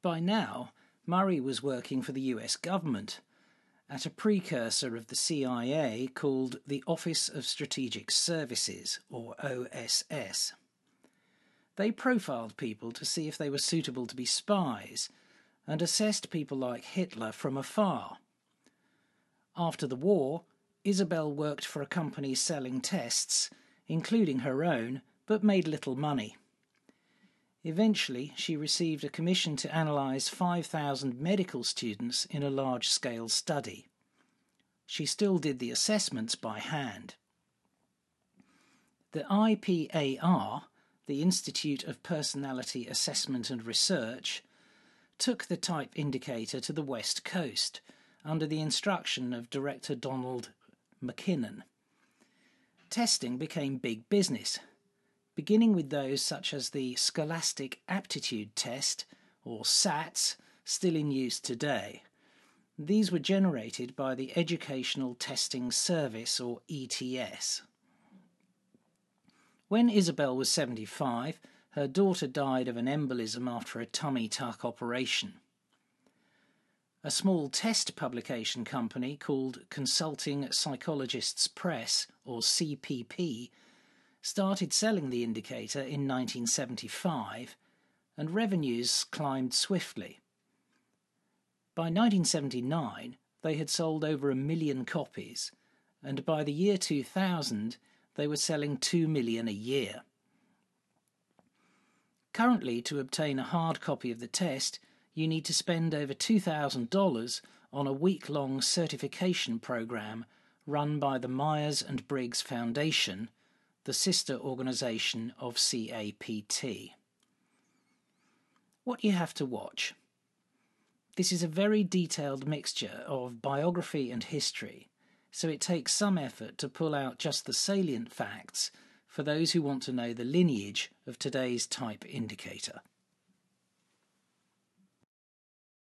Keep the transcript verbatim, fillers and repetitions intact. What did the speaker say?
By now, Murray was working for the U S government at a precursor of the C I A called the Office of Strategic Services, or O S S. They profiled people to see if they were suitable to be spies and assessed people like Hitler from afar. After the war, Isabel worked for a company selling tests, including her own, but made little money. Eventually, she received a commission to analyse five thousand medical students in a large-scale study. She still did the assessments by hand. The I P A R, the Institute of Personality Assessment and Research, took the type indicator to the West Coast under the instruction of Director Donald McKinnon. Testing became big business, beginning with those such as the Scholastic Aptitude Test, or SATs, still in use today. These were generated by the Educational Testing Service, or E T S. When Isabel was seventy-five, her daughter died of an embolism after a tummy tuck operation. A small test publication company called Consulting Psychologists Press, or C P P, started selling the indicator in nineteen seventy-five, and revenues climbed swiftly. By nineteen seventy-nine, they had sold over a million copies, and by the year two thousand, they were selling two million a year. Currently, to obtain a hard copy of the test, you need to spend over two thousand dollars on a week-long certification program run by the Myers and Briggs Foundation, the sister organisation of C A P T. What you have to watch. This is a very detailed mixture of biography and history, so it takes some effort to pull out just the salient facts for those who want to know the lineage of today's type indicator.